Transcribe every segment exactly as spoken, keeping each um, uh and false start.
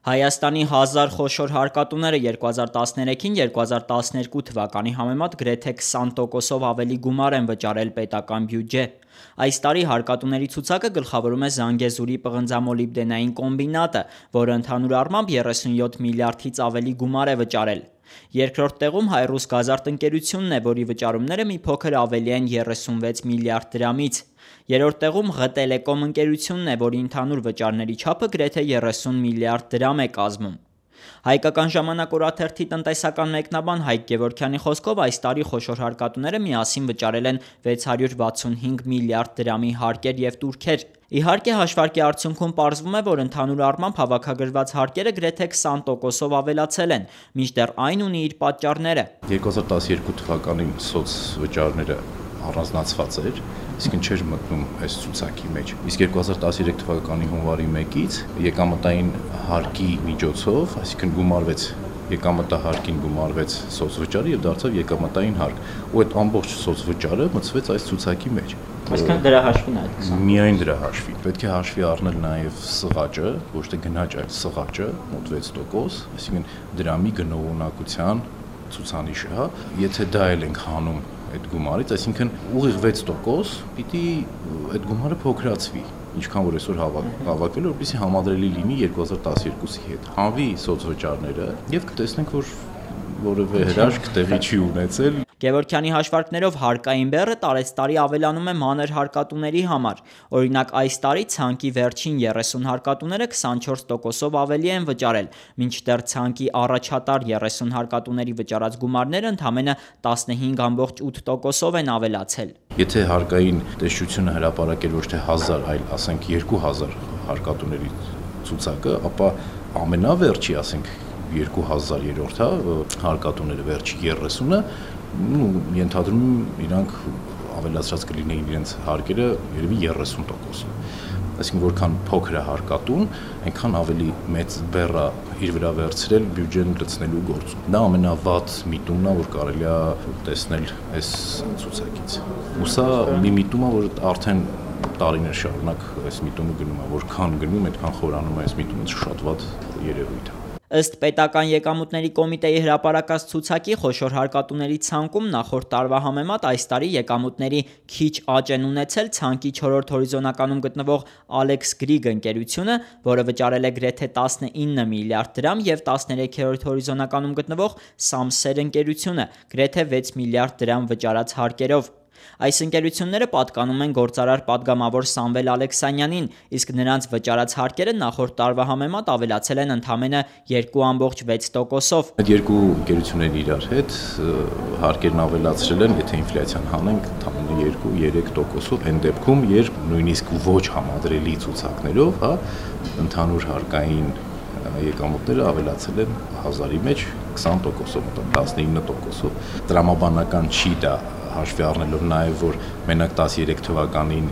Հայաստանի հազար խոշոր հարկատուները երկու հազար տասներեքին երկու հազար տասներկու թվականի համեմատ գրեթե քսան տոկոսով ավելի գումար են վճարել պետական բյուջե։ Այս տարի հարկատուների ցուցակը գլխավորում է Զանգեզուրի պղնձամոլիբդենային կոմբինատը, որը ընդհանուր առմամբ երեսունյոթ միլիարդից ավելի գումար է վճարել։ Երկրորդ տեղում Հայրուս Գազարդ ընկերությունն է, որի վճարումները մի փոքր ավելի են երեսունվեց միլիարդ դրամից։ Երրորդ տեղում ղ Տելեկոմ ընկերությունն է, որի ընդհանուր վճարների չափը գրեթե երեսուն միլիարդ դրամ է կազմում։ Հայկական ժամանակ օրաթերթի տնտեսական մեկնաբան Հայկ Գևորգյանի խոսքով այս տարի խոշոր հարկատուները միասին վճարել են վեց հարյուր վաթսունհինգ միլիարդ դրամի հարկեր և տուրքեր։ Իհարկե, հաշվարկի արդյունքում պարզվում է, որ ընդհանուր առմամբ հավաքագրված հարկերը գրեթե քսան տոկոսով ավելացել են, մինչդեռ այն ունի իր պատճառները։ երկու հազար տասներկու թվականին սոցվճարները առանձնացված էր, իսկ չէր մտնում այս ցուցակի մեջ։ Իսկ երկու հազար տասներեք թվականի հունվարի մեկից եկամտային հարկի միջոցով, այսինքն գումարվեց եկամտահարկին գումարվեց սոցվճարը եւ դարձավ եկամտային հարկ, ու այդ ամբողջ սոցվճարը մտցվեց այս ցուցակի մեջ։ Այսինքն դրա հաշվին է այդ։ Միայն դրա հաշվին։ Պետք է հաշվի առնել նաեւ սղաճը, ոչ թե գնաճ, այլ սղաճը, մոտ վեց տոկոս, այսինքն դրամի գնողունակության ցուցանիշը, հա, եթե դա էլ ենք հանում այդ գումարից, այսինքն ուղիղ վեց տոկոս պիտի այդ գումարը փոքրացվի, ինչքան որ այսօր հավաքվել է, որպեսզի համադրելի լինի երկու հազար տասներկուսի հետ։ Հանվի սոցվճարները եւ կտեսնենք, որ որևէ հրաշք տեղի չի ունեցել։ Գևորգյանի հաշվարկներով հարկային բեռը տարեցտարի ավելանում է մանր հարկատուների համար։ Օրինակ, այս տարի ցանկի վերջին երեսուն հարկատուները քսանչորս տոկոսով ավելի են վճարել, մինչդեռ ցանկի առաջատար երեսուն հարկատուների վճարած գումարները ընդամենը տասնհինգ կόμma ութ տոկոսով են ավելացել։ Եթե հարկային տեսչությունը հրապարակել ոչ թե հազար, այլ ասենք երկու հազար հարկատուների ցուցակը, ապա ամենավերջի, ասենք երկու հազարերորդ հարկատուները վերջի երեսունը, ու ենթադրում իրանք ավելացրած կլինեին իրենց հարկերը երևի երեսուն տոկոսով։ Այսինքն որքան փոքր է հարկատուն, այնքան ավելի մեծ բեռ է իր վրա վերցրել բյուջեն լցնելու գործում։ Դա ամենավատ միտումն է, որ կարելի է տեսնել այս ցուցակից։ Ու սա մի միտում է, որ արդեն տարիներ շարունակ այս միտումը գնում է, որքան գնում, այդքան խորանում է այս միտումը, շատ վատ երևույթ է։ Ըստ պետական եկամուտների կոմիտեի հրապարակած ցուցակի խոշոր հարկատուների ցանկում նախորդ տարվա համեմատ այս տարի եկամուտների քիչ աճ են ունեցել ցանկի չորրորդ հորիզոնականում գտնվող Alex Greig ընկերությունը, որը վճարել է գրեթե տասնինը միլիարդ դրամ, եւ տասներեքերորդ հորիզոնականում գտնվող Samser ընկերությունը գրեթե վեց միլիարդ դրամ վճարած հարկերով։ Այս ընկերությունները պատկանում են գործարար պատգամավոր Սամվել Ալեքսանյանին, իսկ նրանց վճարած հարկերը նախորդ տարվա համեմատ ավելացել են ընդամենը երկու կόμma վեց տոկոսով։ Այդ երկու ընկերությունները իրար հետ հարկերն ավելացրել են, եթե ինֆլյացիան հանենք, ընդամենը երկու երեք տոկոսով, այն դեպքում, երբ նույնիսկ ոչ համադրելի ցուցակներով, հա, ընդհանուր հարկային եկամուտները ավելացել են հազարի մեջ քսան տոկոսով, տասնինը տոկոսով։ Տրամաբանական չի դա հաշվի առնելով նաև, որ մենակ տասներեք թվականին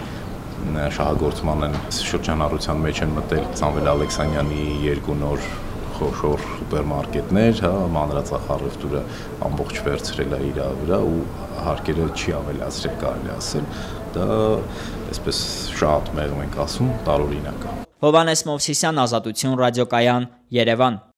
շահագործման են շրջանառության մեջ են մտել Սամվել Ալեքսանյանի երկու նոր խոշոր սուպերմարկետներ, հա, մանրածախարևտուրը ամբողջ վերցրել է իր վրա ու հարկերը չի ավելացրել, կարելի ասել, դա այսպես շատ մեղմ ենք ասում, տարօրինակ է։ Հովհաննես Մովսիսյան, Ազատություն ռադիոկայան, Երևան։